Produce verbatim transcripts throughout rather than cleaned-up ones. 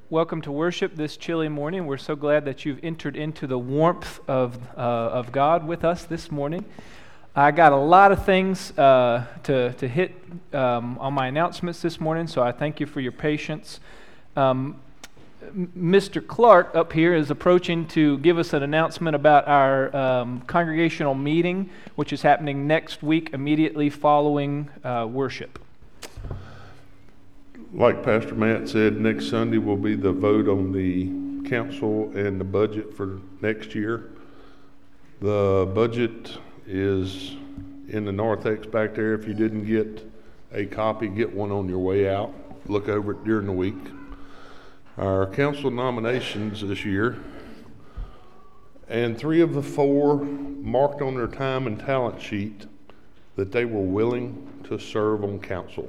welcome to worship this chilly morning. We're so glad that you've entered into the warmth of uh, of God with us this morning. I got a lot of things uh, to to hit um, on my announcements this morning, so I thank you for your patience. Um, Mister Clark up here is approaching to give us an announcement about our um, congregational meeting, which is happening next week immediately following uh, worship. Like Pastor Matt said, next Sunday will be the vote on the council and the budget for next year. The budget is in the narthex back there. If you didn't get a copy, get one on your way out. Look over it during the week. Our council nominations this year, and three of the four marked on their time and talent sheet that they were willing to serve on council.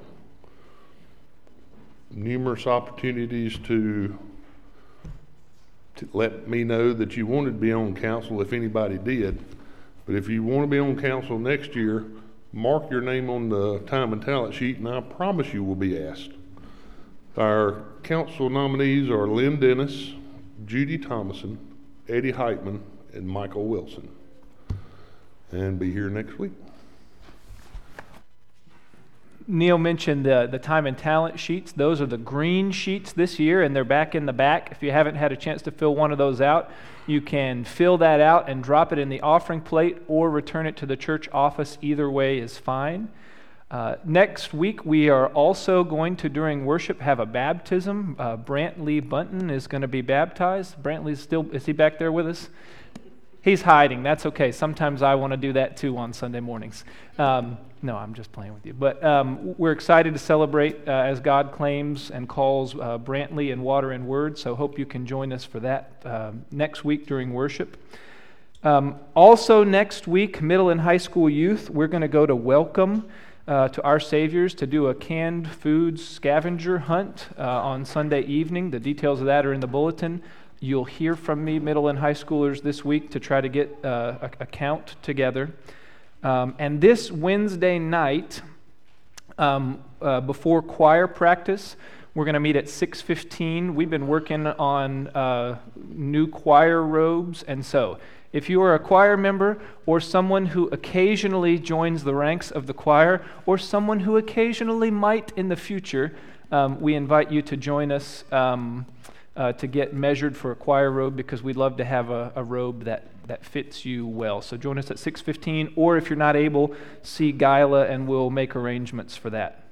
Numerous opportunities to, to let me know that you wanted to be on council if anybody did. But if you want to be on council next year, mark your name on the time and talent sheet, and I promise you will be asked. Our council nominees are Lynn Dennis, Judy Thomason, Eddie Heitman, and Michael Wilson. And be here next week. Neil mentioned the, the time and talent sheets. Those are the green sheets this year, and they're back in the back. If you haven't had a chance to fill one of those out, you can fill that out and drop it in the offering plate or return it to the church office. Either way is fine. Uh, next week, we are also going to, during worship, have a baptism. Uh, Brantley Bunton is going to be baptized. Brantley's still, is he back there with us? He's hiding. That's okay. Sometimes I want to do that too on Sunday mornings. Um, no, I'm just playing with you. But um, we're excited to celebrate uh, as God claims and calls uh, Brantley in Water and Word. So hope you can join us for that uh, next week during worship. Um, also next week, middle and high school youth, we're going to go to Welcome uh, to Our Saviors to do a canned foods scavenger hunt uh, on Sunday evening. The details of that are in the bulletin. You'll hear from me, middle and high schoolers, this week to try to get uh, a, a count together. Um, and this Wednesday night, um, uh, before choir practice, we're going to meet at six fifteen. We've been working on uh, new choir robes, and so if you are a choir member or someone who occasionally joins the ranks of the choir or someone who occasionally might in the future, um, we invite you to join us um, Uh, to get measured for a choir robe, because we'd love to have a, a robe that, that fits you well. So join us at six fifteen, or if you're not able, see Gyla and we'll make arrangements for that.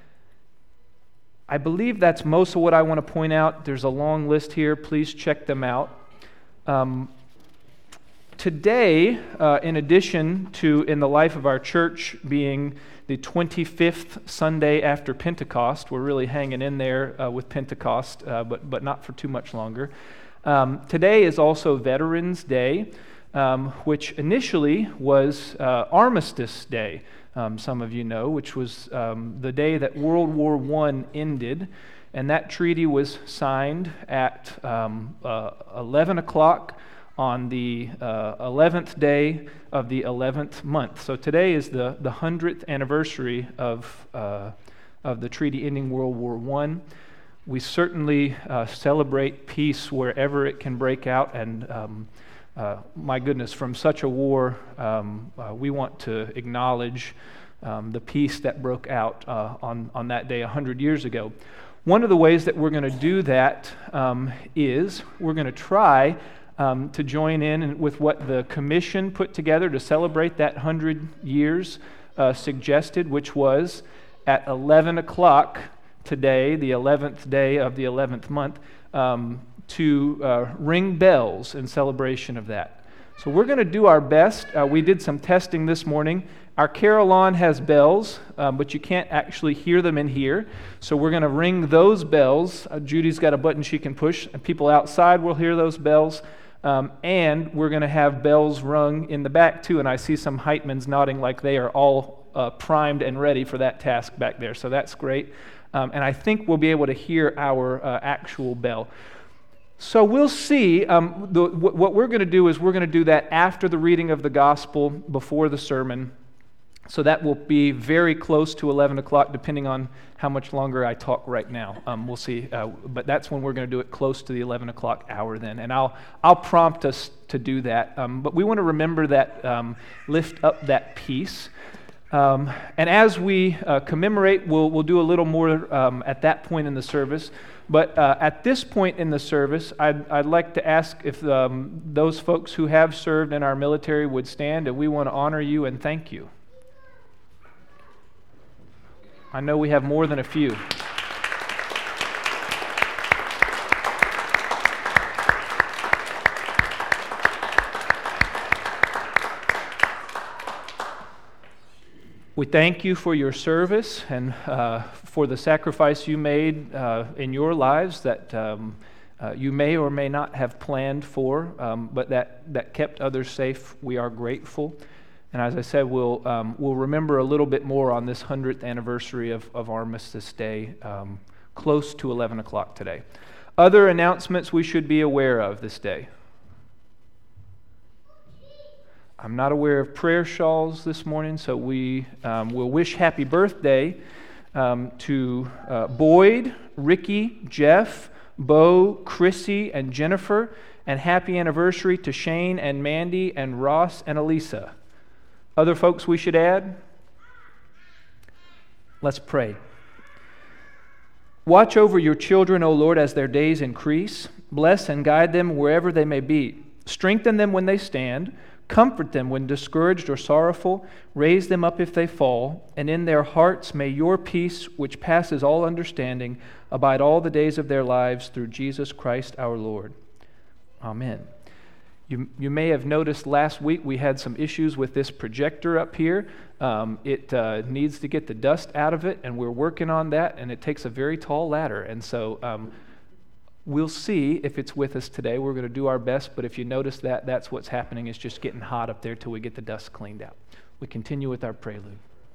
I believe that's most of what I want to point out. There's a long list here. Please check them out. Um, today, uh, in addition to in the life of our church being the twenty-fifth Sunday after Pentecost, we're really hanging in there uh, with Pentecost, uh, but but not for too much longer. Um, today is also Veterans Day, um, which initially was uh, Armistice Day, um, some of you know, which was um, the day that World War One ended, and that treaty was signed at um, uh, eleven o'clock on the uh, eleventh day of the eleventh month. So today is the, the hundredth anniversary of, uh, of the treaty ending World War One. We certainly uh, celebrate peace wherever it can break out, and um, uh, my goodness, from such a war, um, uh, we want to acknowledge um, the peace that broke out uh, on, on that day one hundred years ago. One of the ways that we're going to do that um, is we're going to try Um, to join in with what the commission put together to celebrate that one hundred years uh, suggested, which was at eleven o'clock today, the eleventh day of the eleventh month, um, to uh, ring bells in celebration of that. So we're going to do our best. Uh, we did some testing this morning. Our carillon has bells, um, but you can't actually hear them in here. So we're going to ring those bells. Uh, Judy's got a button she can push, and people outside will hear those bells. Um, and we're going to have bells rung in the back too, and I see some Heitmans nodding like they are all uh, primed and ready for that task back there, so that's great. Um, and I think we'll be able to hear our uh, actual bell. So we'll see. Um, the, what we're going to do is we're going to do that after the reading of the gospel, before the sermon. So that will be very close to eleven o'clock, depending on how much longer I talk right now. Um, we'll see. Uh, but that's when we're going to do it close to the eleven o'clock hour then. And I'll I'll prompt us to do that. Um, but we want to remember that, um, lift up that peace. Um, and as we uh, commemorate, we'll, we'll do a little more um, at that point in the service. But uh, at this point in the service, I'd, I'd like to ask if um, those folks who have served in our military would stand, and we want to honor you and thank you. I know we have more than a few. We thank you for your service and uh, for the sacrifice you made uh, in your lives that um, uh, you may or may not have planned for, um, but that, that kept others safe. We are grateful. And as I said, we'll um, we'll remember a little bit more on this hundredth anniversary of, of Armistice Day, um, close to eleven o'clock today. Other announcements we should be aware of this day. I'm not aware of prayer shawls this morning, so we um, will wish happy birthday um, to uh, Boyd, Ricky, Jeff, Bo, Chrissy, and Jennifer, and happy anniversary to Shane and Mandy and Ross and Elisa. Other folks we should add? Let's pray. Watch over your children, O Lord, as their days increase. Bless and guide them wherever they may be. Strengthen them when they stand. Comfort them when discouraged or sorrowful. Raise them up if they fall. And in their hearts may your peace, which passes all understanding, abide all the days of their lives through Jesus Christ our Lord. Amen. You, you may have noticed last week we had some issues with this projector up here. Um, it uh, needs to get the dust out of it, and we're working on that, and it takes a very tall ladder. And so um, we'll see if it's with us today. We're going to do our best, but if you notice that, that's what's happening. It's just getting hot up there till we get the dust cleaned out. We continue with our prelude.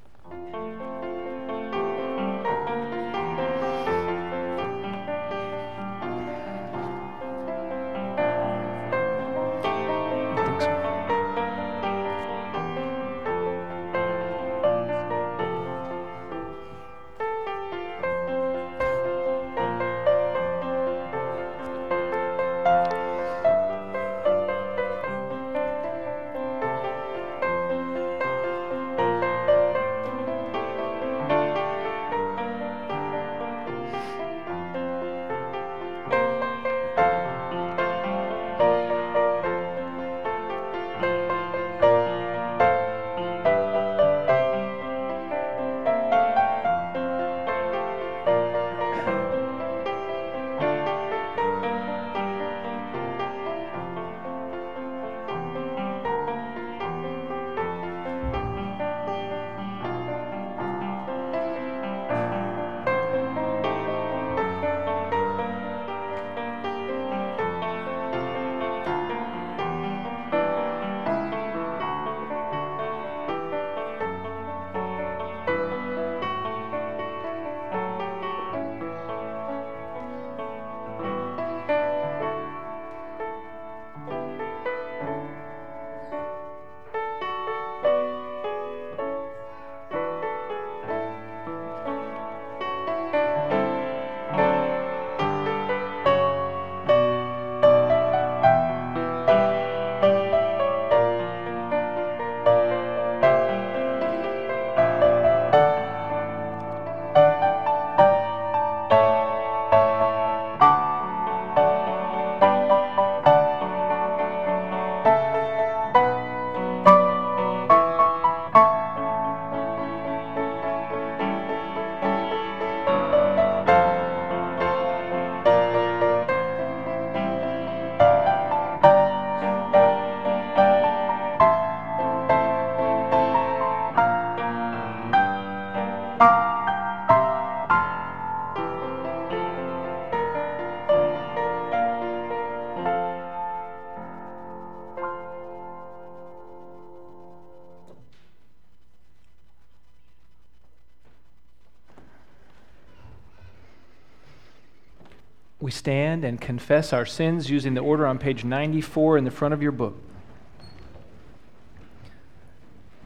We stand and confess our sins using the order on page ninety-four in the front of your book.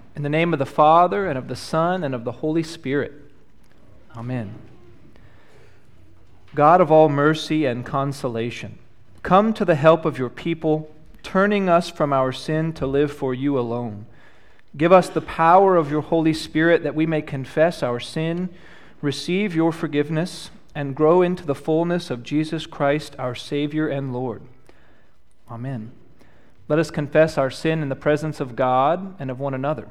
In the name of the Father, and of the Son, and of the Holy Spirit. Amen. God of all mercy and consolation, come to the help of your people, turning us from our sin to live for you alone. Give us the power of your Holy Spirit that we may confess our sin, receive your forgiveness, and grow into the fullness of Jesus Christ, our Savior and Lord. Amen. Let us confess our sin in the presence of God and of one another.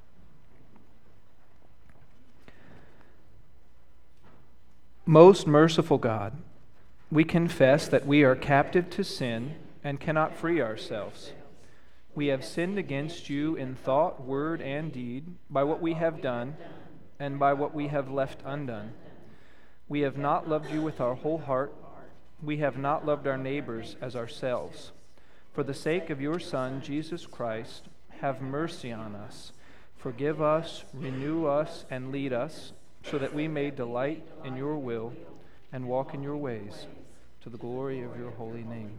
Most merciful God, we confess that we are captive to sin and cannot free ourselves. We have sinned against you in thought, word, and deed, by what we have done and by what we have left undone. We have not loved you with our whole heart. We have not loved our neighbors as ourselves. For the sake of your Son, Jesus Christ, have mercy on us. Forgive us, renew us, and lead us, so that we may delight in your will and walk in your ways, to the glory of your holy name.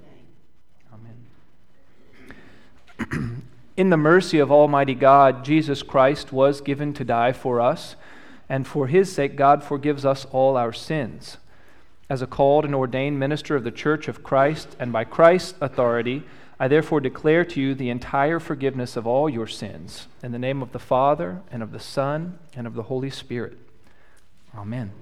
Amen. In the mercy of Almighty God, Jesus Christ was given to die for us, and for his sake God forgives us all our sins. As a called and ordained minister of the Church of Christ, and by Christ's authority, I therefore declare to you the entire forgiveness of all your sins, in the name of the Father, and of the Son, and of the Holy Spirit. Amen.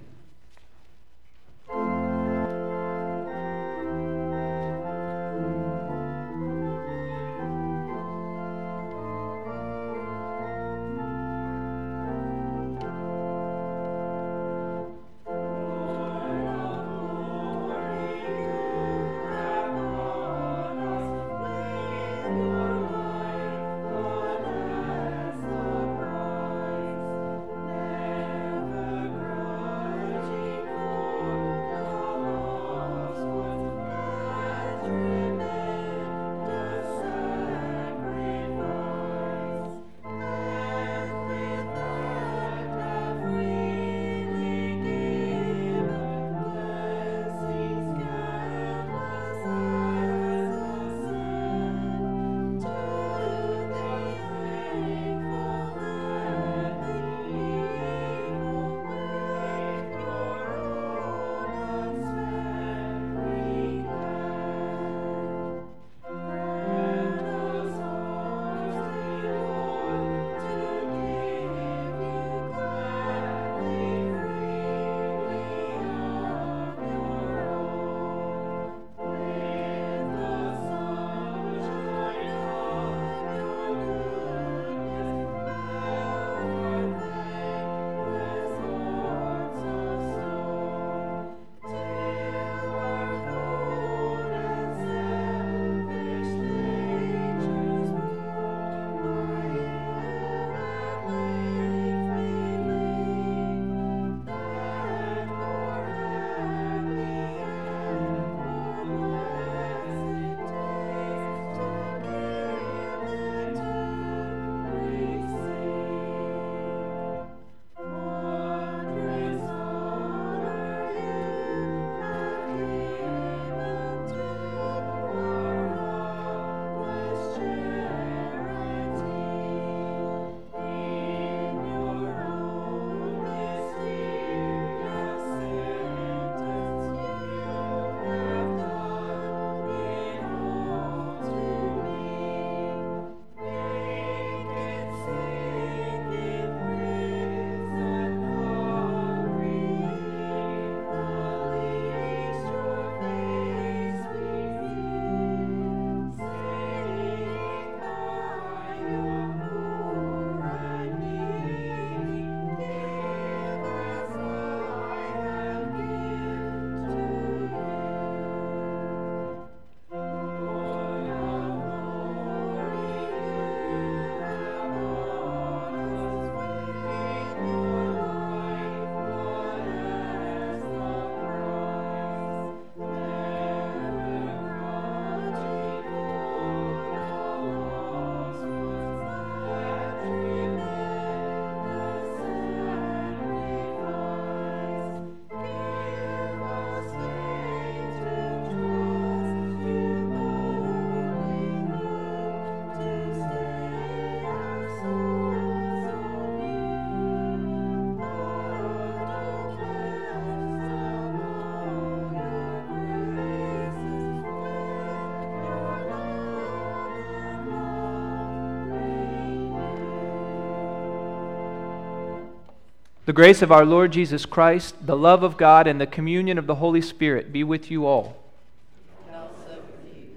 The grace of our Lord Jesus Christ, the love of God, and the communion of the Holy Spirit be with you all. And also with you.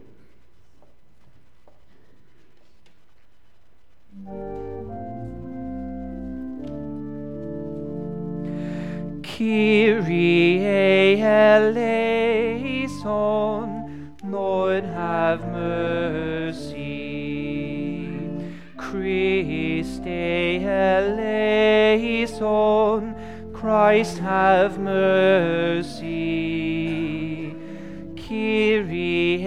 Kyrie eleison, Lord have mercy. Christe eleison, Christ have mercy. Kyrie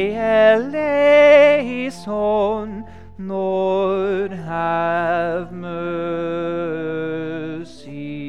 eleison, Lord have mercy.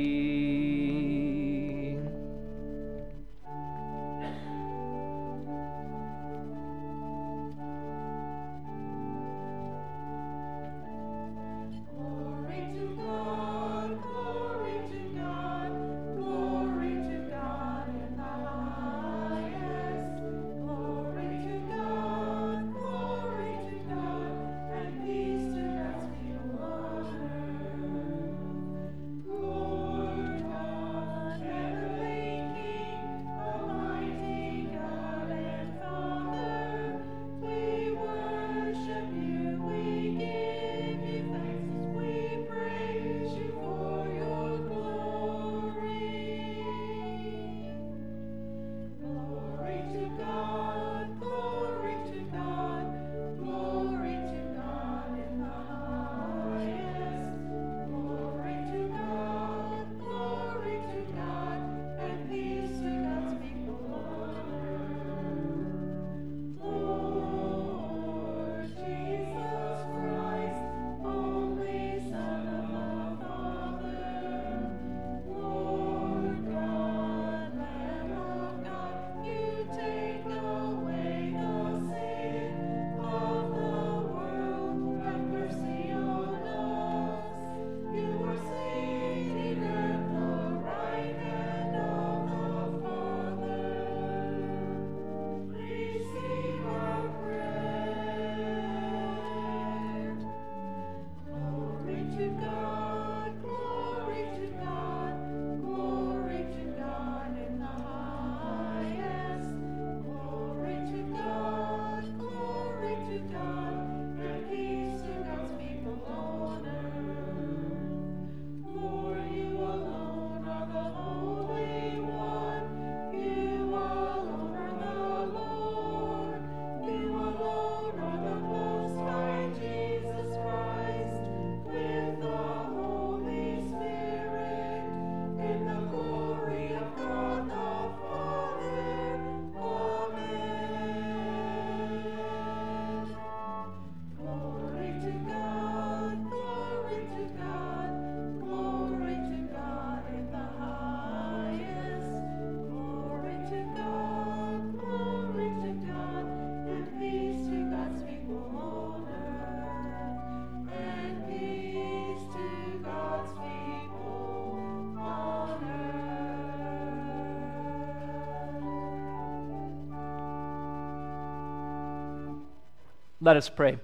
Let us pray.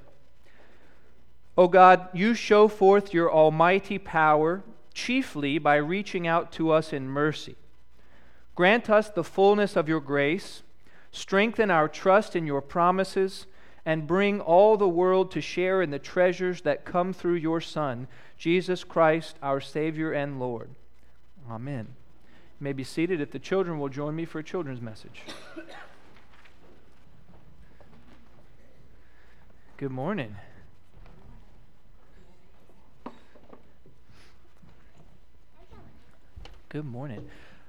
O God, you show forth your almighty power chiefly by reaching out to us in mercy. Grant us the fullness of your grace, strengthen our trust in your promises, and bring all the world to share in the treasures that come through your Son, Jesus Christ, our Savior and Lord. Amen. You may be seated if the children will join me for a children's message. Good morning. Good morning.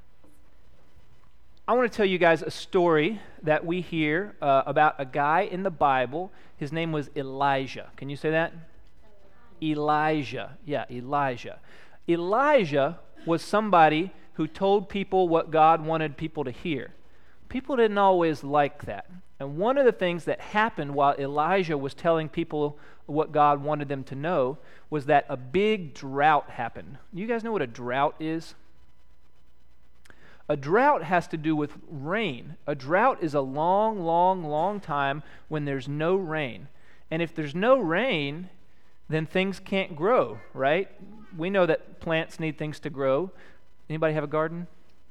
I want to tell you guys a story that we hear uh, about a guy in the Bible. His name was Elijah. Can you say that? Elijah. Yeah, Elijah. Elijah was somebody who told people what God wanted people to hear. People didn't always like that. And one of the things that happened while Elijah was telling people what God wanted them to know was that a big drought happened. You guys know what a drought is? A drought has to do with rain. A drought is a long, long, long time when there's no rain. And if there's no rain, then things can't grow, right? We know that plants need things to grow. Anybody have a garden?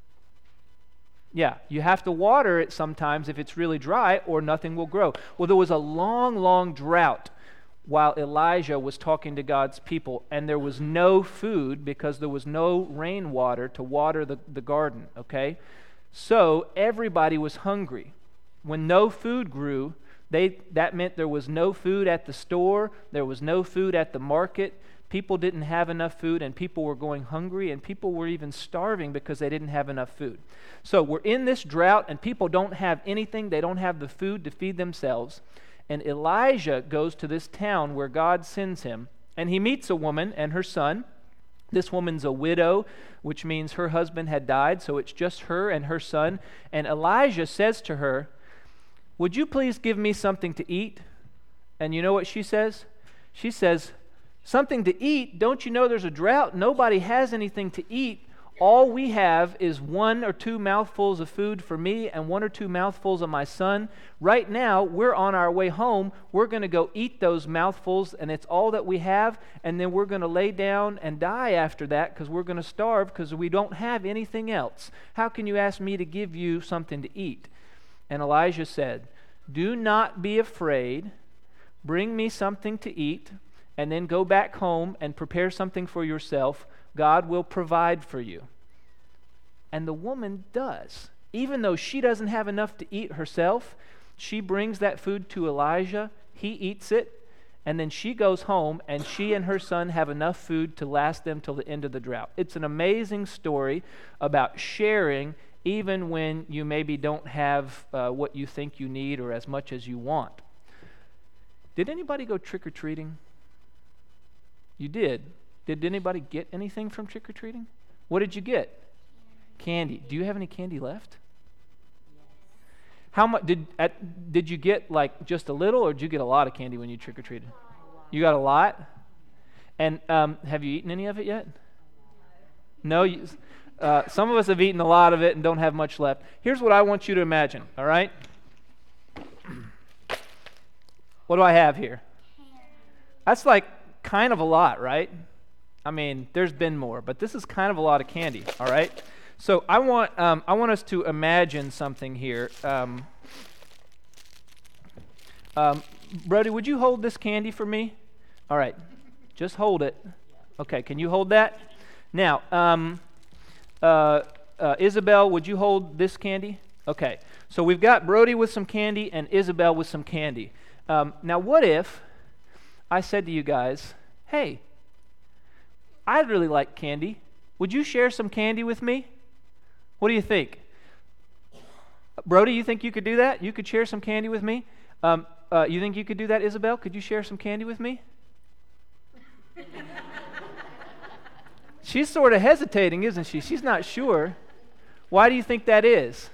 Yeah, you have to water it sometimes if it's really dry, or nothing will grow. Well, there was a long, long drought while Elijah was talking to God's people, and there was no food because there was no rainwater to water the, the garden, okay? So everybody was hungry. When no food grew, they that meant there was no food at the store, there was no food at the market. People didn't have enough food, and people were going hungry, and people were even starving because they didn't have enough food. So we're in this drought, and people don't have anything. They don't have the food to feed themselves. And Elijah goes to this town where God sends him, and he meets a woman and her son. This woman's a widow, which means her husband had died, so it's just her and her son. And Elijah says to her, "Would you please give me something to eat?" And you know what she says? She says, "Something to eat? Don't you know there's a drought? Nobody has anything to eat. All we have is one or two mouthfuls of food for me and one or two mouthfuls of my son. Right now, we're on our way home. We're going to go eat those mouthfuls, and it's all that we have, and then we're going to lay down and die after that because we're going to starve because we don't have anything else. How can you ask me to give you something to eat?" And Elijah said, "Do not be afraid. Bring me something to eat, and then go back home and prepare something for yourself. God will provide for you." And the woman does. Even though she doesn't have enough to eat herself, she brings that food to Elijah. He eats it, and then she goes home, and she and her son have enough food to last them till the end of the drought. It's an amazing story about sharing even when you maybe don't have uh, what you think you need or as much as you want. Did anybody go trick-or-treating? You did. Did anybody get anything from trick-or-treating? What did you get? Candy. Do you have any candy left? How much did at, did you get? Like just a little, or did you get a lot of candy when you trick-or-treated? You got a lot. And um, have you eaten any of it yet? No. You, uh, some of us have eaten a lot of it and don't have much left. Here's what I want you to imagine. All right. What do I have here? That's like kind of a lot, right? I mean, there's been more, but this is kind of a lot of candy, all right? So I want um, I want us to imagine something here. Um, um, Brody, would you hold this candy for me? All right, just hold it. Okay, can you hold that? Now, um, uh, uh, Isabel, would you hold this candy? Okay, so we've got Brody with some candy and Isabel with some candy. Um, now, what if I said to you guys, "Hey, I'd really like candy. Would you share some candy with me?" What do you think? Brody, you think you could do that? You could share some candy with me? Um, uh, you think you could do that, Isabel? Could you share some candy with me? She's sort of hesitating, isn't she? She's not sure. Why do you think that is?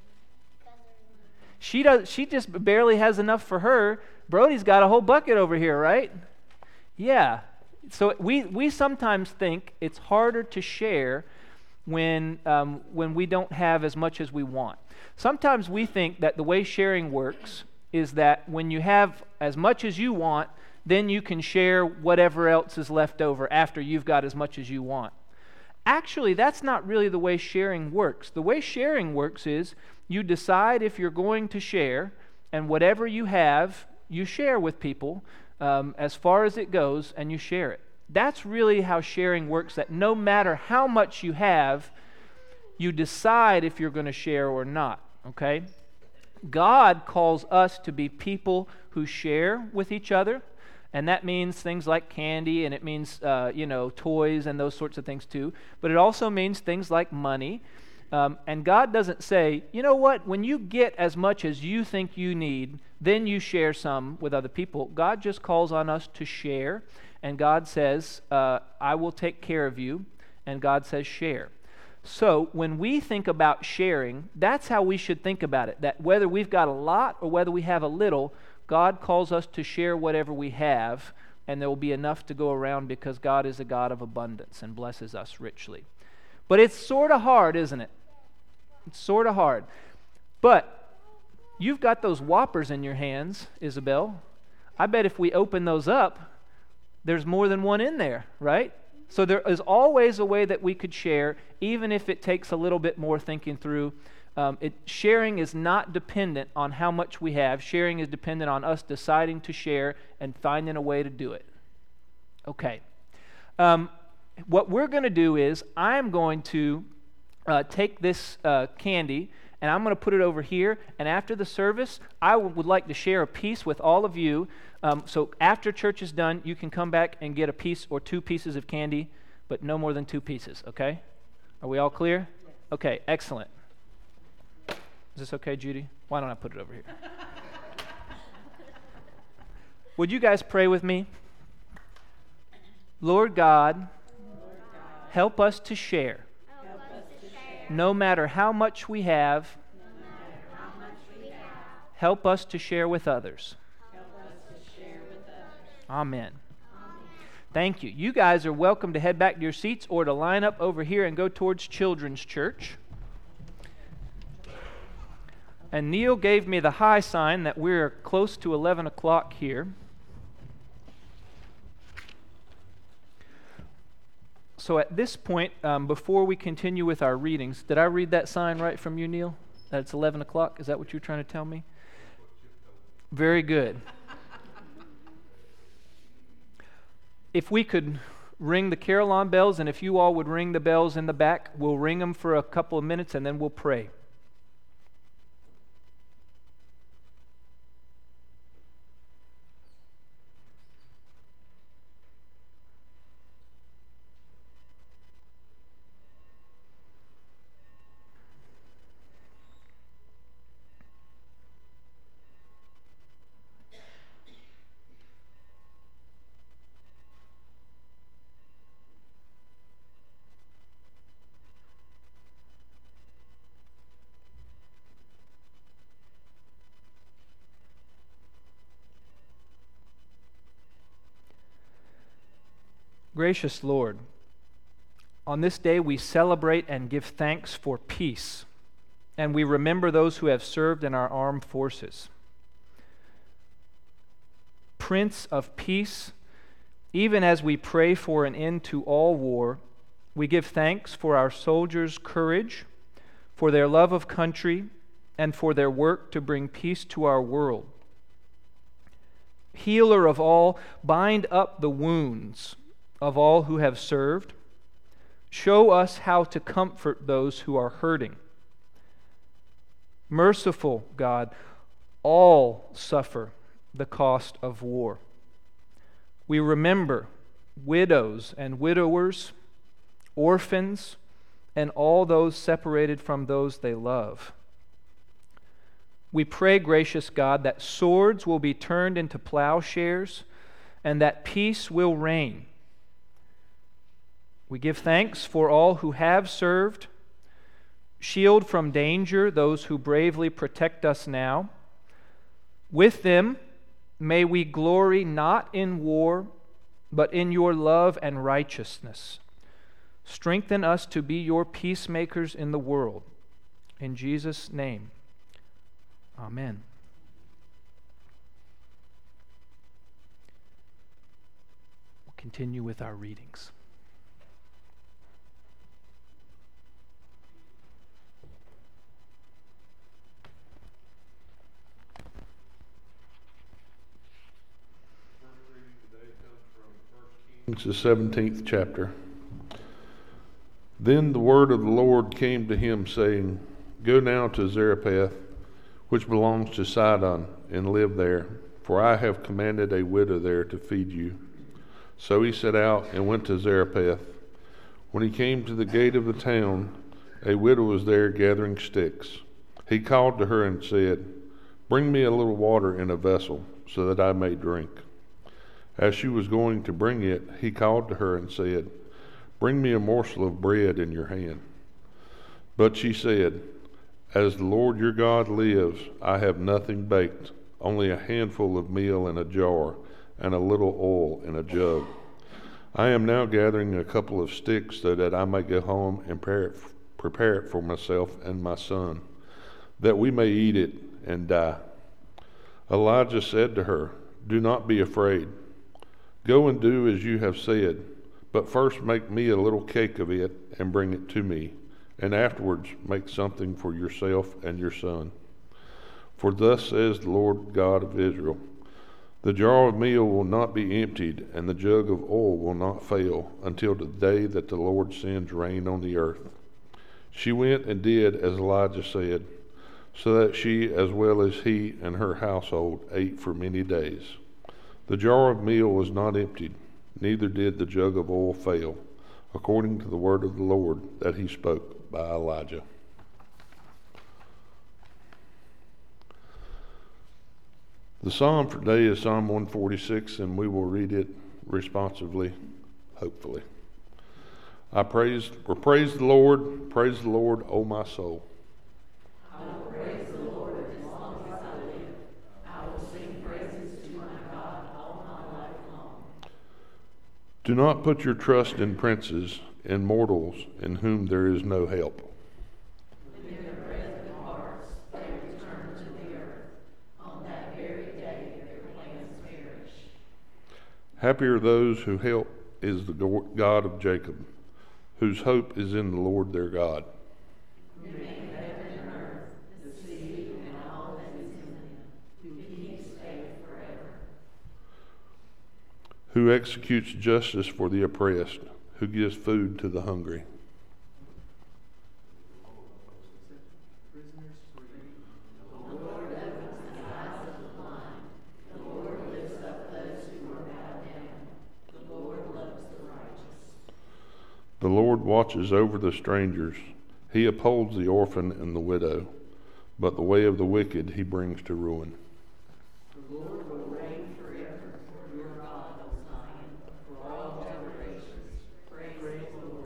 She does. She just barely has enough for her. Brody's got a whole bucket over here, right? Yeah. So we, we sometimes think it's harder to share when um, when we don't have as much as we want. Sometimes we think that the way sharing works is that when you have as much as you want, then you can share whatever else is left over after you've got as much as you want. Actually, that's not really the way sharing works. The way sharing works is you decide if you're going to share, and whatever you have, you share with people um, as far as it goes, and you share it. That's really how sharing works, that no matter how much you have, you decide if you're going to share or not, okay? God calls us to be people who share with each other, and that means things like candy, and it means, uh, you know, toys and those sorts of things too, but it also means things like money. Um, and God doesn't say, you know what, when you get as much as you think you need, then you share some with other people. God just calls on us to share. And God says, uh, I will take care of you. And God says, share. So when we think about sharing, that's how we should think about it. That whether we've got a lot or whether we have a little, God calls us to share whatever we have. And there will be enough to go around because God is a God of abundance and blesses us richly. But it's sort of hard, isn't it? It's sort of hard. But you've got those Whoppers in your hands, Isabel. I bet if we open those up, there's more than one in there, right? So there is always a way that we could share, even if it takes a little bit more thinking through. Um, it, sharing is not dependent on how much we have. Sharing is dependent on us deciding to share and finding a way to do it. Okay. Um, what we're going to do is I'm going to uh, take this uh, candy and I'm going to put it over here. And after the service, I w- would like to share a piece with all of you. Um, so after church is done, you can come back and get a piece or two pieces of candy, but no more than two pieces, okay? Are we all clear? Yes. Okay, excellent. Is this okay, Judy? Why don't I put it over here? Would you guys pray with me? Lord God, Lord God, help us to share. Help us to share. No matter how much we have, no matter how much we have. Help us to share with others. Amen. Amen. Thank you. You guys are welcome to head back to your seats or to line up over here and go towards Children's Church. And Neil gave me the high sign that we're close to eleven o'clock here. So at this point, um, before we continue with our readings, did I read that sign right from you, Neil? That it's eleven o'clock? Is that what you're trying to tell me? Very good. If we could ring the carillon bells, and if you all would ring the bells in the back, we'll ring them for a couple of minutes and then we'll pray. Gracious Lord, on this day we celebrate and give thanks for peace, and we remember those who have served in our armed forces. Prince of Peace, even as we pray for an end to all war, we give thanks for our soldiers' courage, for their love of country, and for their work to bring peace to our world. Healer of all, bind up the wounds of all who have served. Show us how to comfort those who are hurting. Merciful God, all suffer the cost of war. We remember widows and widowers, orphans, and all those separated from those they love. We pray, gracious God, that swords will be turned into plowshares and that peace will reign. We give thanks for all who have served. Shield from danger those who bravely protect us now. With them, may we glory not in war, but in your love and righteousness. Strengthen us to be your peacemakers in the world. In Jesus' name, amen. We'll continue with our readings. It's the seventeenth chapter. Then the word of the Lord came to him, saying, Go now to Zarephath, which belongs to Sidon, and live there, for I have commanded a widow there to feed you. So he set out and went to Zarephath. When he came to the gate of the town, a widow was there gathering sticks. He called to her and said, Bring me a little water in a vessel, so that I may drink. As she was going to bring it, he called to her and said, Bring me a morsel of bread in your hand. But she said, As the Lord your God lives, I have nothing baked, only a handful of meal in a jar and a little oil in a jug. I am now gathering a couple of sticks so that I may go home and prepare it, prepare it for myself and my son, that we may eat it and die. Elijah said to her, Do not be afraid. Go and do as you have said, but first make me a little cake of it and bring it to me, and afterwards make something for yourself and your son. For thus says the Lord God of Israel, the jar of meal will not be emptied, and the jug of oil will not fail, until the day that the Lord sends rain on the earth. She went and did as Elijah said, so that she, as well as he and her household, ate for many days. The jar of meal was not emptied, neither did the jug of oil fail, according to the word of the Lord that he spoke by Elijah. The psalm for today is Psalm one forty-six, and we will read it responsively, hopefully. I praise, or praise the Lord, praise the Lord, O my soul. I will praise the Lord as long as I live. I will sing praises to my God all my life long. Do not put your trust in princes, in mortals in whom there is no help. In their breath departs, they return to the earth. On that very day their plans perish. Happy are those whose help is the God of Jacob, whose hope is in the Lord their God. Who made heaven and earth, the sea and all that is in them, who keeps faith forever. Who executes justice for the oppressed, who gives food to the hungry. The Lord opens the eyes of the blind. The Lord lifts up those who are bowed down. The Lord loves the righteous. The Lord watches over the strangers. He upholds the orphan and the widow, but the way of the wicked he brings to ruin. The Lord will reign forever. Your God, O Zion, for all generations. Praise the Lord.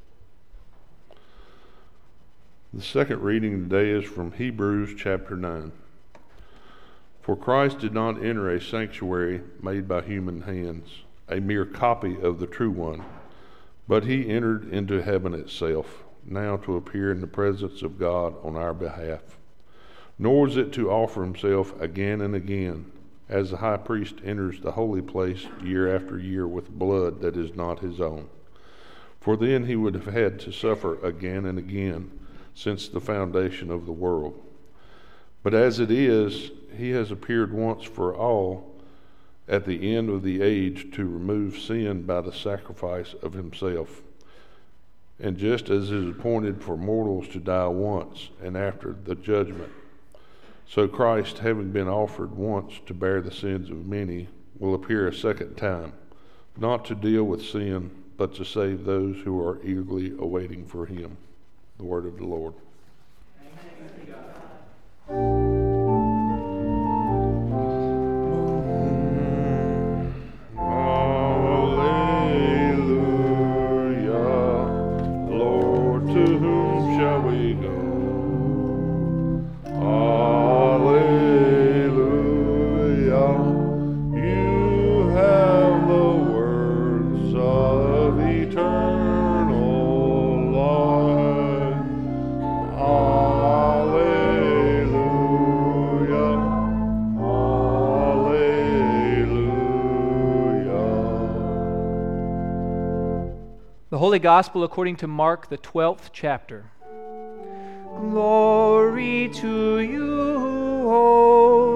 The second reading today is from Hebrews chapter nine. For Christ did not enter a sanctuary made by human hands, a mere copy of the true one, but he entered into heaven itself, now to appear in the presence of God on our behalf. Nor is it to offer himself again and again, as the high priest enters the holy place year after year with blood that is not his own. For then he would have had to suffer again and again since the foundation of the world. But as it is, he has appeared once for all at the end of the age to remove sin by the sacrifice of himself. And just as it is appointed for mortals to die once and after the judgment, so Christ, having been offered once to bear the sins of many, will appear a second time, not to deal with sin, but to save those who are eagerly awaiting for him. The word of the Lord. Holy Gospel according to Mark, the twelfth chapter. Glory to you, O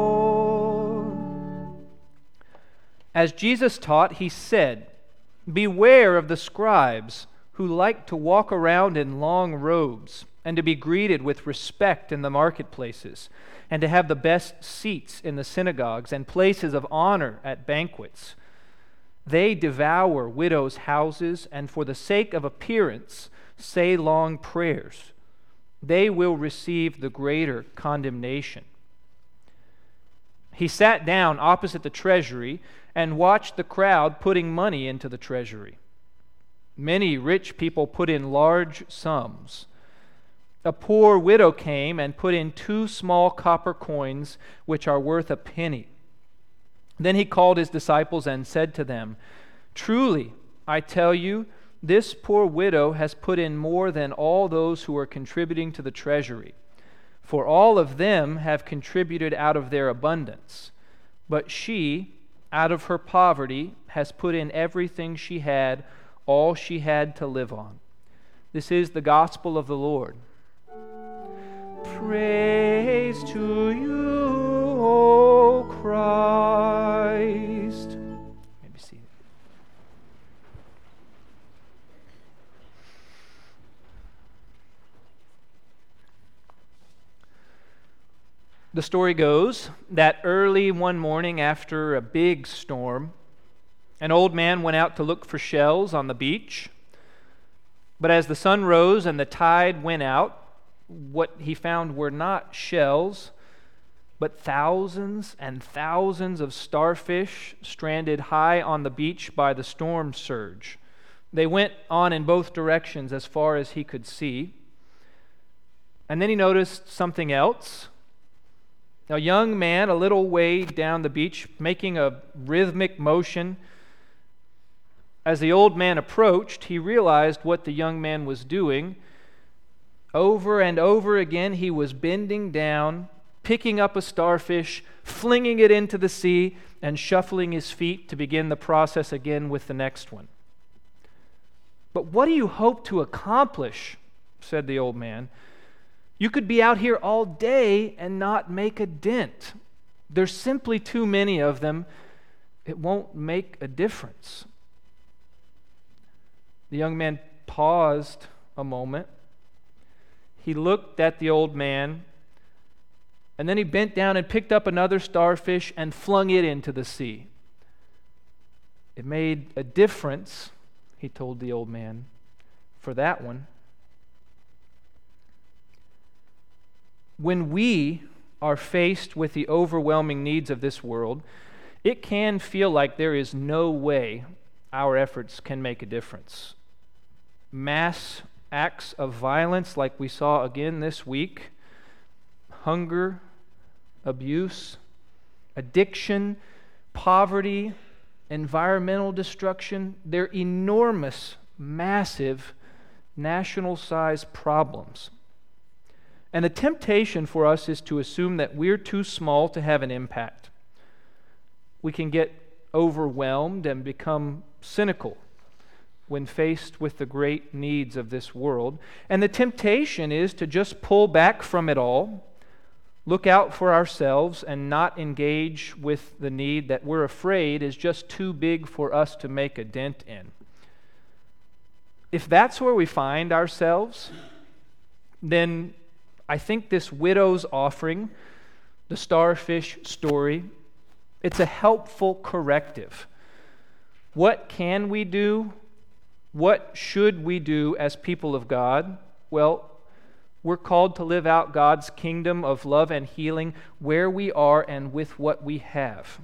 Lord. As Jesus taught, he said, "Beware of the scribes who like to walk around in long robes and to be greeted with respect in the marketplaces and to have the best seats in the synagogues and places of honor at banquets. They devour widows' houses and for the sake of appearance say long prayers. They will receive the greater condemnation." He sat down opposite the treasury and watched the crowd putting money into the treasury. Many rich people put in large sums. A poor widow came and put in two small copper coins, which are worth a penny. Then he called his disciples and said to them, "Truly, I tell you, this poor widow has put in more than all those who are contributing to the treasury. For all of them have contributed out of their abundance, but she, out of her poverty, has put in everything she had, all she had to live on. This is the gospel of the Lord. Praise to you, O Christ. Maybe see it. The story goes that early one morning after a big storm, an old man went out to look for shells on the beach. But as the sun rose and the tide went out, what he found were not shells, but thousands and thousands of starfish stranded high on the beach by the storm surge. They went on in both directions as far as he could see. And then he noticed something else. A young man a little way down the beach making a rhythmic motion. As the old man approached, he realized what the young man was doing. Over and over again, he was bending down, picking up a starfish, flinging it into the sea, and shuffling his feet to begin the process again with the next one. "But what do you hope to accomplish?" said the old man. "You could be out here all day and not make a dent. There's simply too many of them. It won't make a difference." The young man paused a moment. He looked at the old man, and then he bent down and picked up another starfish and flung it into the sea. "It made a difference," he told the old man, "for that one." When we are faced with the overwhelming needs of this world, it can feel like there is no way our efforts can make a difference. Mass acts of violence like we saw again this week, hunger, abuse, addiction, poverty, environmental destruction, they're enormous, massive, national-sized problems. And the temptation for us is to assume that we're too small to have an impact. We can get overwhelmed and become cynical when faced with the great needs of this world. And the temptation is to just pull back from it all, look out for ourselves, and not engage with the need that we're afraid is just too big for us to make a dent in. If that's where we find ourselves, then I think this widow's offering, the starfish story, it's a helpful corrective. What can we do? What should we do as people of God? Well, we're called to live out God's kingdom of love and healing where we are and with what we have.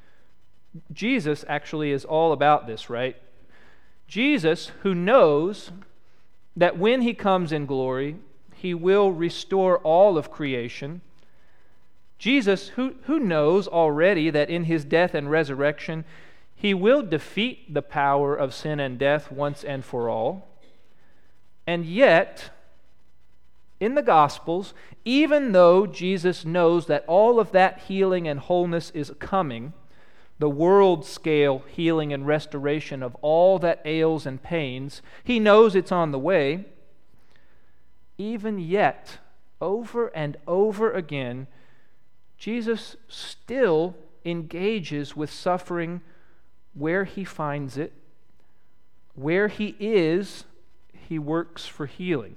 Jesus actually is all about this, right? Jesus, who knows that when he comes in glory, he will restore all of creation. Jesus, who, who knows already that in his death and resurrection, he will defeat the power of sin and death once and for all. And yet, in the Gospels, even though Jesus knows that all of that healing and wholeness is coming, the world-scale healing and restoration of all that ails and pains, he knows it's on the way. Even yet, over and over again, Jesus still engages with suffering where he finds it. Where he is, he works for healing.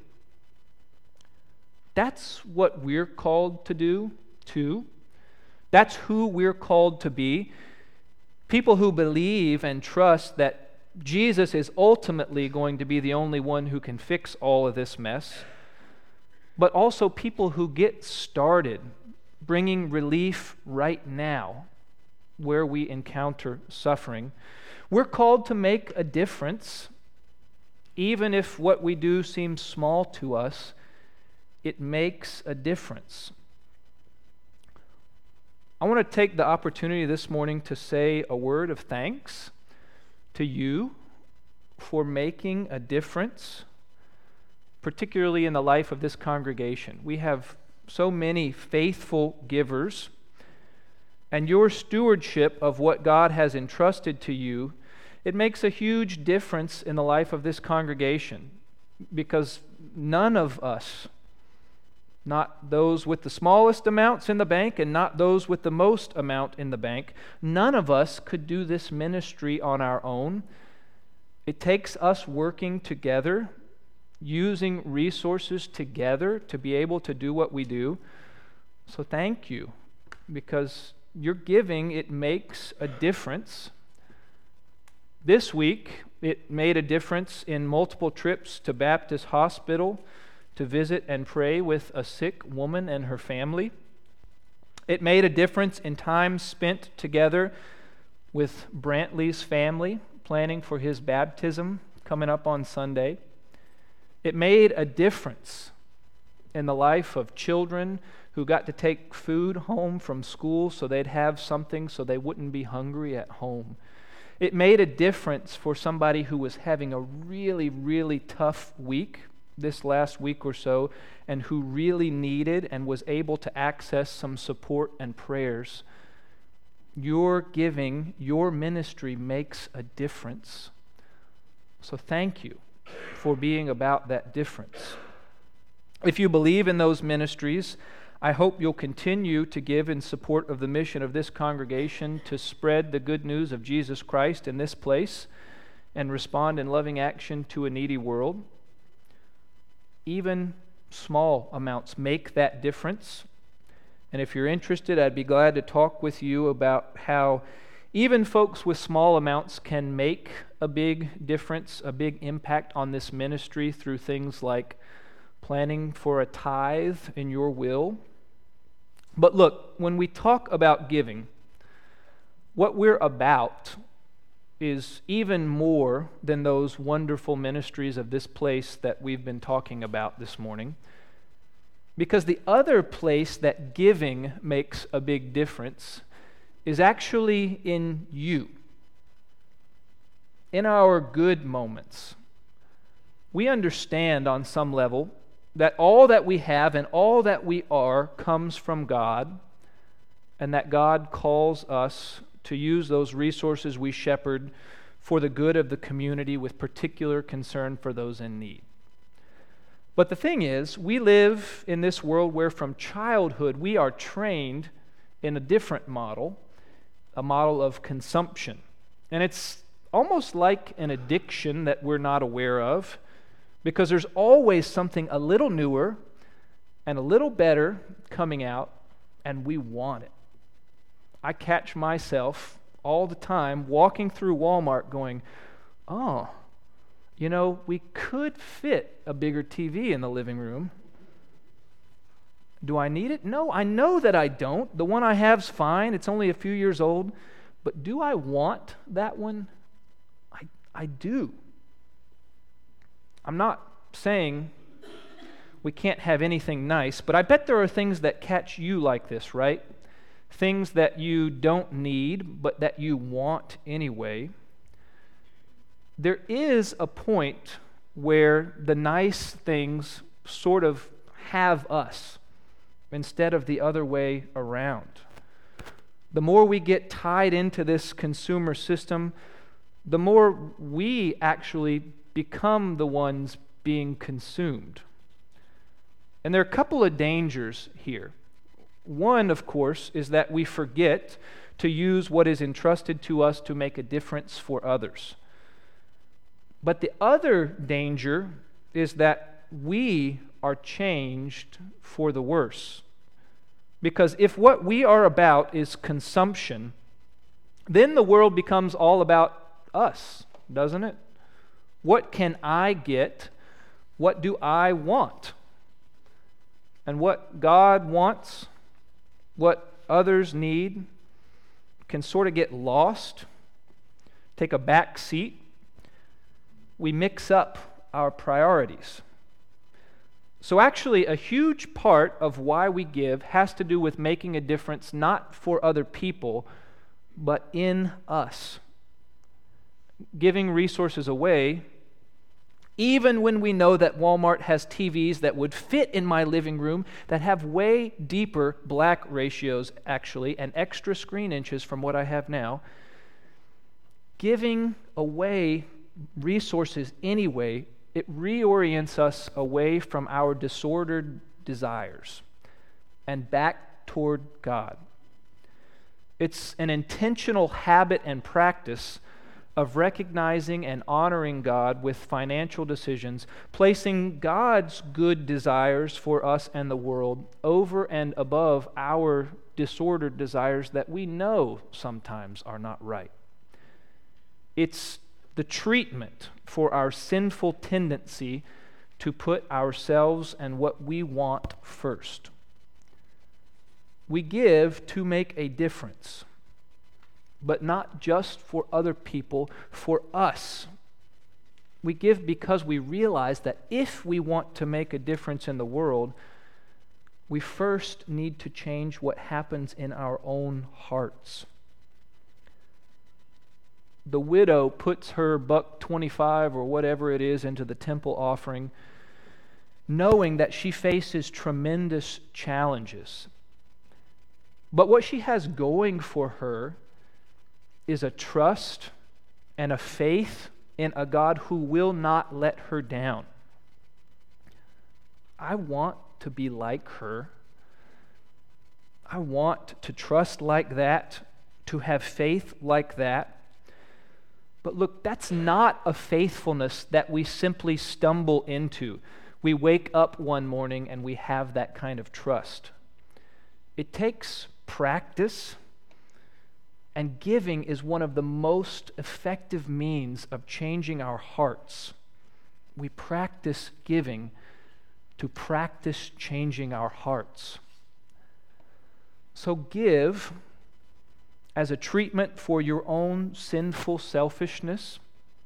That's what we're called to do, too. That's who we're called to be. People who believe and trust that Jesus is ultimately going to be the only one who can fix all of this mess, but also people who get started bringing relief right now where we encounter suffering. We're called to make a difference, even if what we do seems small to us. It makes a difference. I want to take the opportunity this morning to say a word of thanks to you for making a difference, particularly in the life of this congregation. We have so many faithful givers, and your stewardship of what God has entrusted to you It makes a huge difference in the life of this congregation because none of us, not those with the smallest amounts in the bank and not those with the most amount in the bank, none of us could do this ministry on our own. It takes us working together, using resources together to be able to do what we do. So thank you, because your giving, it makes a difference. This week, it made a difference in multiple trips to Baptist Hospital to visit and pray with a sick woman and her family. It made a difference in time spent together with Brantley's family, planning for his baptism coming up on Sunday. It made a difference in the life of children who got to take food home from school so they'd have something so they wouldn't be hungry at home. It made a difference for somebody who was having a really, really tough week this last week or so and who really needed and was able to access some support and prayers. Your giving, your ministry makes a difference. So thank you for being about that difference. If you believe in those ministries, I hope you'll continue to give in support of the mission of this congregation to spread the good news of Jesus Christ in this place and respond in loving action to a needy world. Even small amounts make that difference. And if you're interested, I'd be glad to talk with you about how even folks with small amounts can make a big difference, a big impact on this ministry through things like planning for a tithe in your will. But look, when we talk about giving, what we're about is even more than those wonderful ministries of this place that we've been talking about this morning. Because the other place that giving makes a big difference is actually in you. In our good moments, we understand on some level that all that we have and all that we are comes from God, and that God calls us to use those resources we shepherd for the good of the community with particular concern for those in need. But the thing is, we live in this world where from childhood we are trained in a different model, a model of consumption. And it's almost like an addiction that we're not aware of, because there's always something a little newer and a little better coming out, and we want it. I catch myself all the time walking through Walmart going, oh, you know, we could fit a bigger T V in the living room. Do I need it? No, I know that I don't. The one I have's fine. It's only a few years old. But do I want that one? I, I do. I'm not saying we can't have anything nice, but I bet there are things that catch you like this, right? Things that you don't need, but that you want anyway. There is a point where the nice things sort of have us instead of the other way around. The more we get tied into this consumer system, the more we actually become the ones being consumed. And there are a couple of dangers here. One, of course, is that we forget to use what is entrusted to us to make a difference for others. But the other danger is that we are changed for the worse. Because if what we are about is consumption, then the world becomes all about us, doesn't it? What can I get? What do I want? And what God wants, what others need, can sort of get lost, take a back seat. We mix up our priorities. So actually, a huge part of why we give has to do with making a difference not for other people, but in us. Giving resources away, even when we know that Walmart has T Vs that would fit in my living room that have way deeper black ratios, actually, and extra screen inches from what I have now. Giving away resources anyway, it reorients us away from our disordered desires and back toward God. It's an intentional habit and practice of recognizing and honoring God with financial decisions, placing God's good desires for us and the world over and above our disordered desires that we know sometimes are not right. It's the treatment for our sinful tendency to put ourselves and what we want first. We give to make a difference, but not just for other people, for us. We give because we realize that if we want to make a difference in the world, we first need to change what happens in our own hearts. The widow puts her buck twenty-five or whatever it is into the temple offering, knowing that she faces tremendous challenges. But what she has going for her is a trust and a faith in a God who will not let her down. I want to be like her. I want to trust like that, to have faith like that. But look, that's not a faithfulness that we simply stumble into. We wake up one morning and we have that kind of trust. It takes practice, and giving is one of the most effective means of changing our hearts. We practice giving to practice changing our hearts. So give as a treatment for your own sinful selfishness.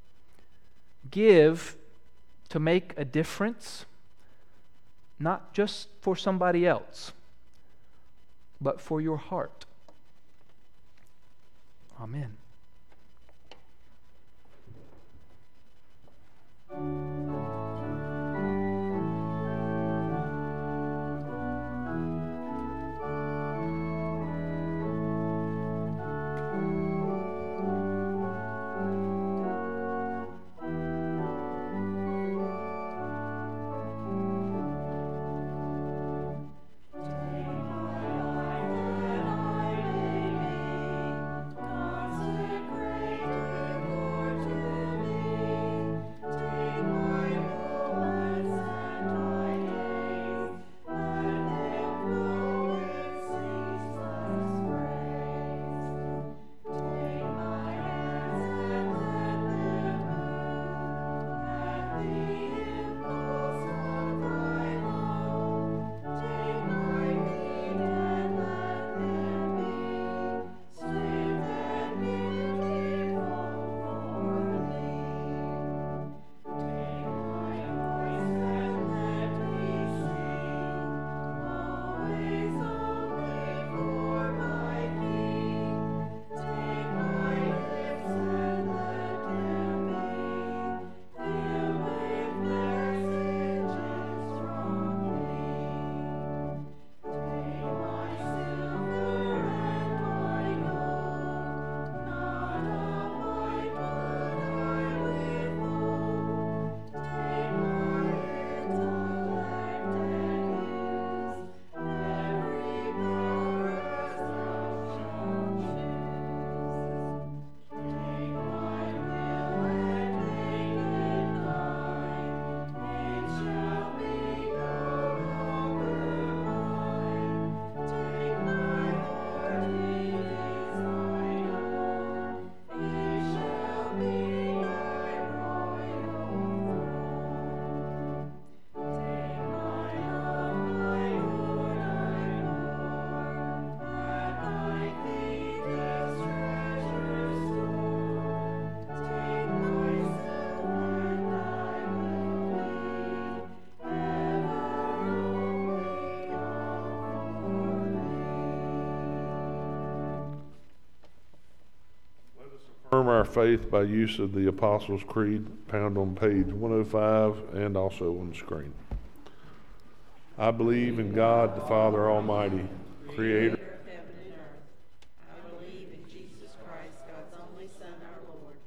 Give to make a difference, not just for somebody else, but for your heart. Amen. Affirm our faith by use of the Apostles' Creed, found on page one oh five and also on the screen. I believe in God, the Father Almighty, creator of heaven and earth. I believe in Jesus Christ, God's only Son, our Lord,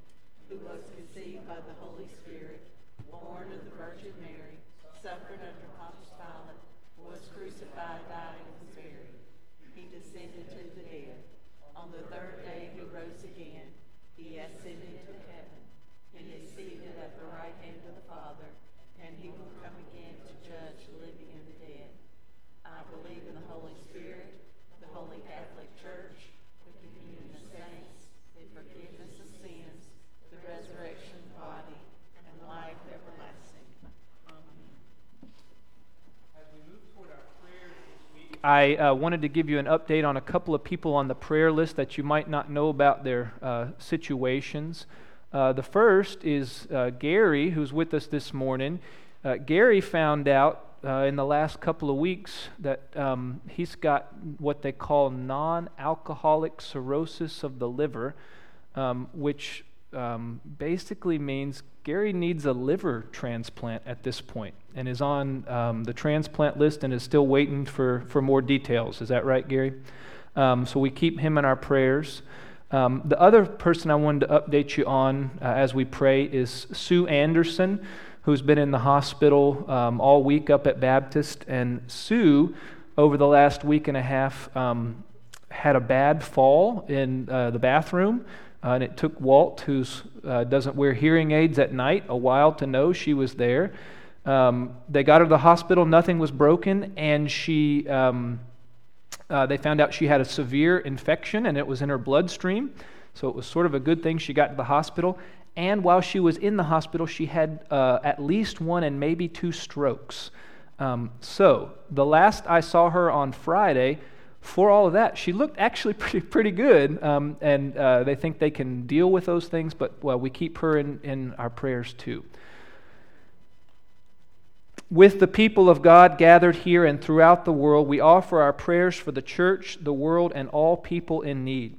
I uh, wanted to give you an update on a couple of people on the prayer list that you might not know about their uh, situations. Uh, the first is uh, Gary, who's with us this morning. Uh, Gary found out uh, in the last couple of weeks that um, he's got what they call non-alcoholic cirrhosis of the liver, um, which um, basically means Gary needs a liver transplant at this point and is on um, the transplant list and is still waiting for, for more details. Is that right, Gary? Um, so we keep him in our prayers. Um, the other person I wanted to update you on uh, as we pray is Sue Anderson, who's been in the hospital um, all week up at Baptist. And Sue, over the last week and a half, um, had a bad fall in uh, the bathroom. Uh, and it took Walt, who uh, doesn't wear hearing aids at night, a while to know she was there. Um, they got her to the hospital, nothing was broken, and she um, uh, they found out she had a severe infection, and it was in her bloodstream. So it was sort of a good thing she got to the hospital. And while she was in the hospital, she had uh, at least one and maybe two strokes. Um, so the last I saw her on Friday, for all of that, she looked actually pretty pretty good, um, and uh, they think they can deal with those things, but well, we keep her in, in our prayers too. With the people of God gathered here and throughout the world, we offer our prayers for the church, the world, and all people in need.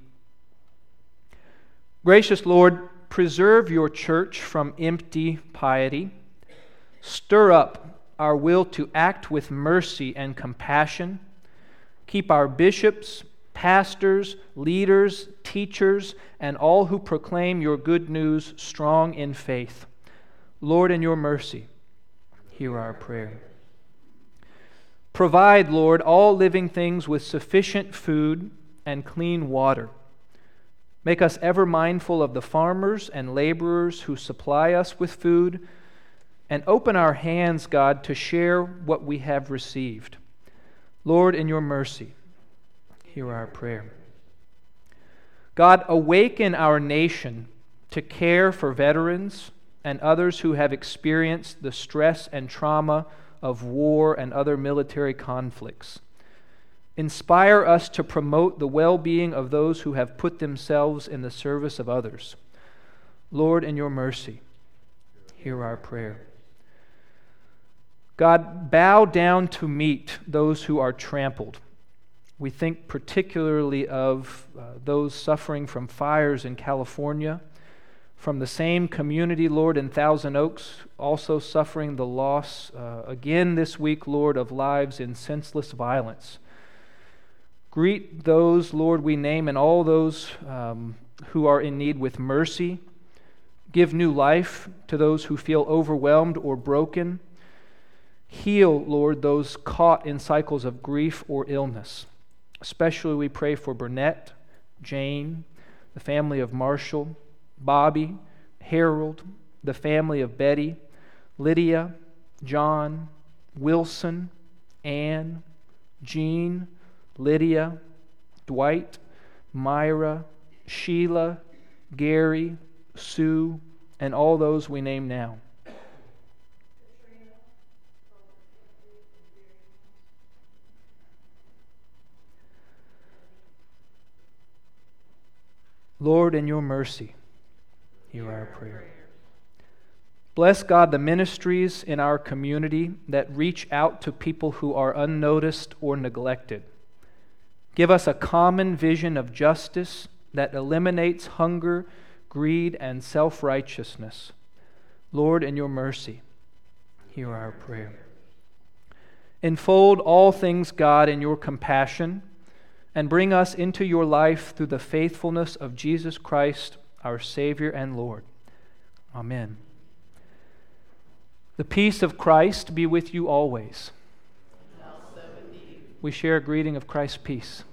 Gracious Lord, preserve your church from empty piety. Stir up our will to act with mercy and compassion. Keep our bishops, pastors, leaders, teachers, and all who proclaim your good news strong in faith. Lord, in your mercy, hear our prayer. Provide, Lord, all living things with sufficient food and clean water. Make us ever mindful of the farmers and laborers who supply us with food, and open our hands, God, to share what we have received. Lord, in your mercy, hear our prayer. God, awaken our nation to care for veterans and others who have experienced the stress and trauma of war and other military conflicts. Inspire us to promote the well-being of those who have put themselves in the service of others. Lord, in your mercy, hear our prayer. God, bow down to meet those who are trampled. We think particularly of uh, those suffering from fires in California, from the same community, Lord, in Thousand Oaks, also suffering the loss, uh, again this week, Lord, of lives in senseless violence. Greet those, Lord, we name, and all those um, who are in need with mercy. Give new life to those who feel overwhelmed or broken. Heal, Lord, those caught in cycles of grief or illness. Especially we pray for Burnett, Jane, the family of Marshall, Bobby, Harold, the family of Betty, Lydia, John, Wilson, Ann, Jean, Lydia, Dwight, Myra, Sheila, Gary, Sue, and all those we name now. Lord, in your mercy, hear our prayer. Bless, God, the ministries in our community that reach out to people who are unnoticed or neglected. Give us a common vision of justice that eliminates hunger, greed, and self-righteousness. Lord, in your mercy, hear our prayer. Enfold all things, God, in your compassion, and bring us into your life through the faithfulness of Jesus Christ, our Savior and Lord. Amen. The peace of Christ be with you always. Also with you. We share a greeting of Christ's peace.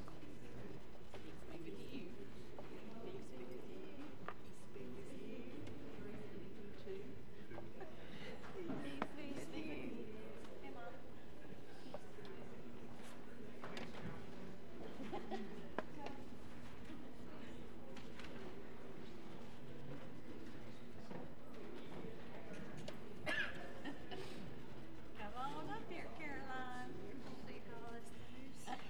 Come on up here, Caroline. See how this goes.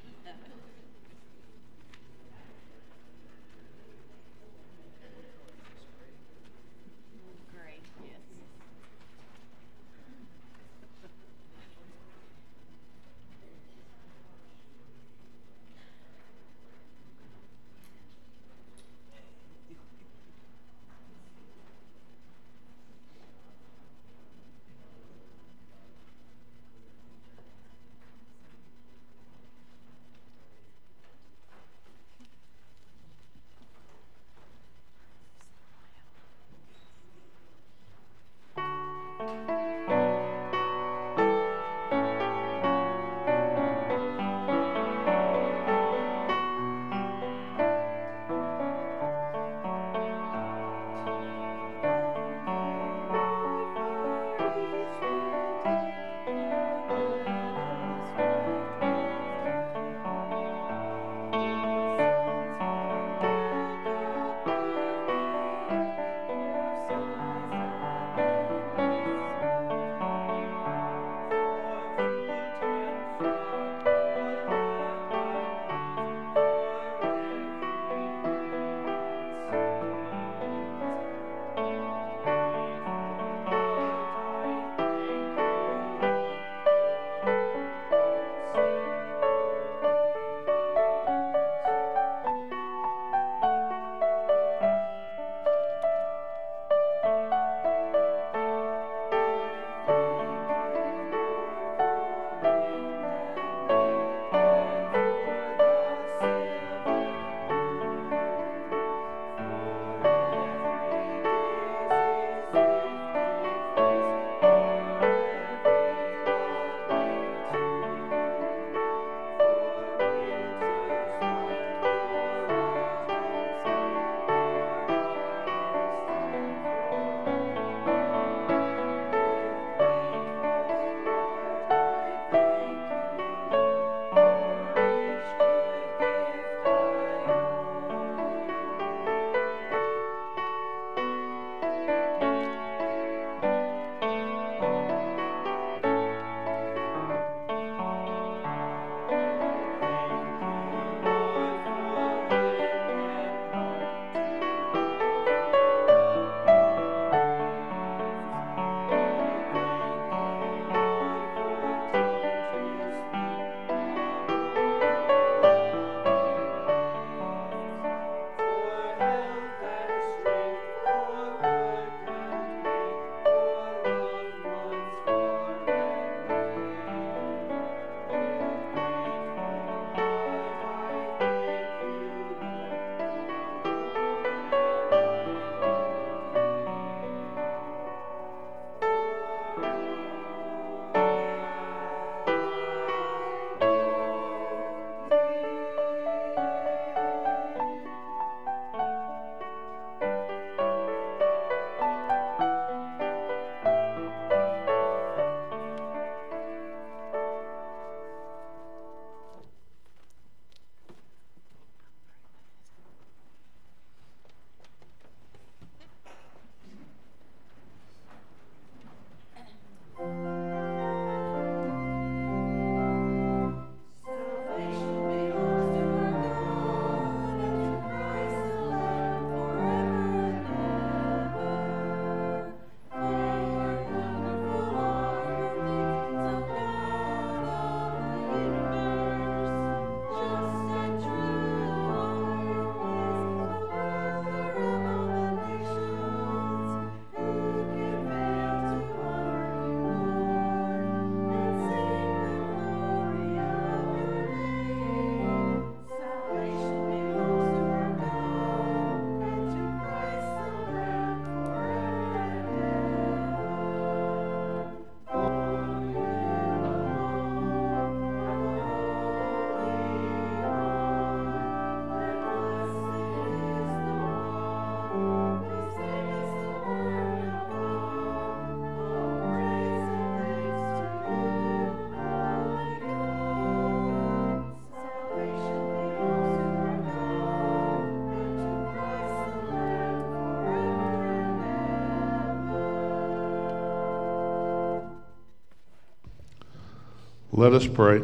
Let us pray.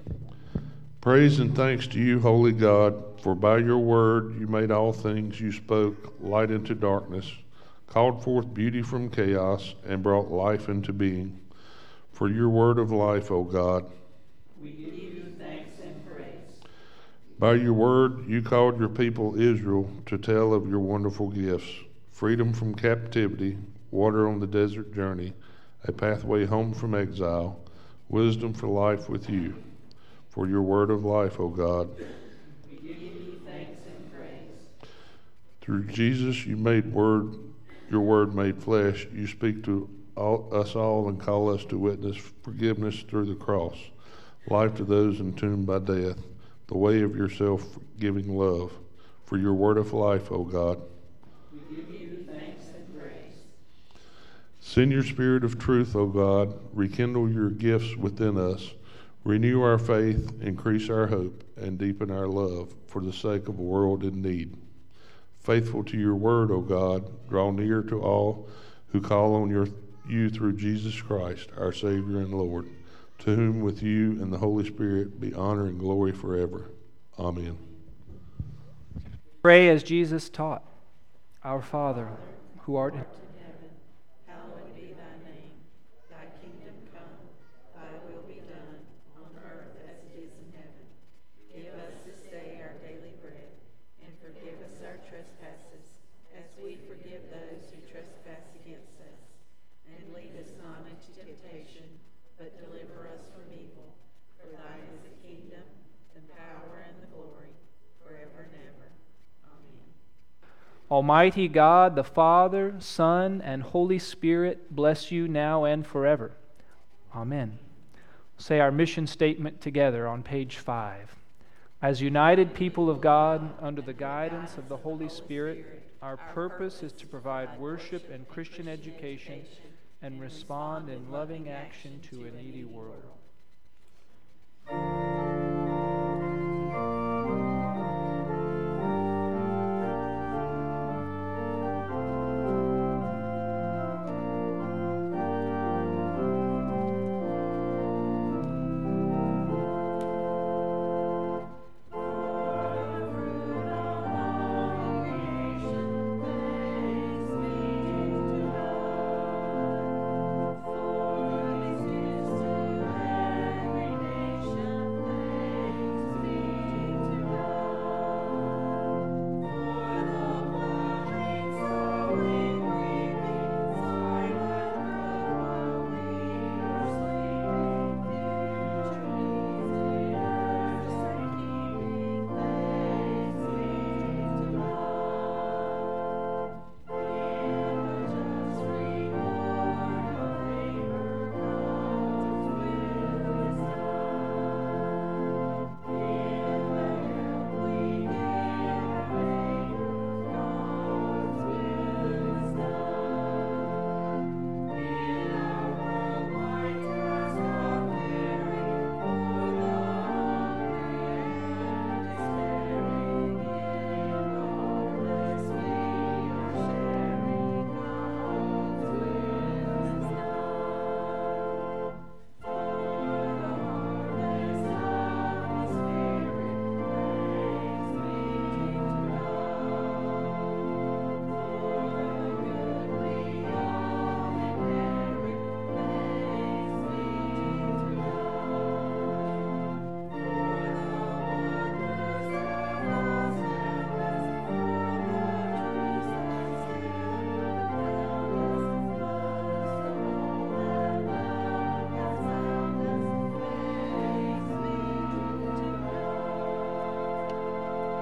Praise and thanks to you, holy God, for by your word you made all things, you spoke light into darkness, called forth beauty from chaos, and brought life into being. For your word of life, O God. We give you thanks and praise. By your word you called your people Israel to tell of your wonderful gifts, freedom from captivity, water on the desert journey, a pathway home from exile, wisdom for life with you. For your word of life, O God. We give you thanks and praise. Through Jesus you made word, your word made flesh. You speak to all, us all and call us to witness forgiveness through the cross, life to those entombed by death, the way of your self-giving love, for your word of life, O God. We give you thanks and praise. Send your spirit of truth, O God. Rekindle your gifts within us. Renew our faith, increase our hope, and deepen our love for the sake of a world in need. Faithful to your word, O God, draw near to all who call on your, you through Jesus Christ, our Savior and Lord, to whom with you and the Holy Spirit be honor and glory forever. Amen. Pray as Jesus taught. Our Father, who art in In heaven, hallowed be thy name. Thy kingdom come, thy will be done, on earth as it is in heaven. Give us this day our daily bread, and forgive us our trespasses, as we forgive those who trespass against us. And lead us not into temptation, but deliver us from evil. For thine is the kingdom, the power, and the glory, forever and ever. Amen. Almighty God, the Father, Son, and Holy Spirit, bless you now and forever. Amen. Say our mission statement together on page five. As united people of God, under the guidance of the Holy Spirit, our purpose is to provide worship and Christian education and respond in loving action to a needy world.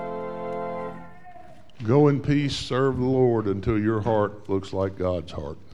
Go in peace, serve the Lord until your heart looks like God's heart.